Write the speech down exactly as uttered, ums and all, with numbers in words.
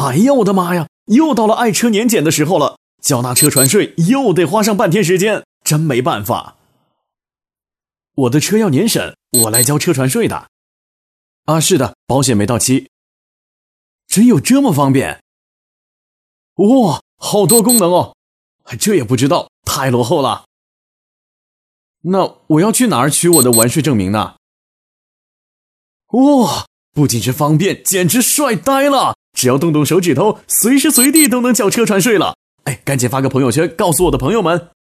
哎呀，我的妈呀，又到了爱车年检的时候了，缴纳车船税又得花上半天时间，真没办法。我的车要年审，我来交车船税的。啊，是的，保险没到期。真有这么方便？哇，好多功能哦，这也不知道，太落后了。那我要去哪儿取我的完税证明呢？哇，不仅是方便，简直帅呆了！只要动动手指头，随时随地都能缴车船税了。哎，赶紧发个朋友圈告诉我的朋友们。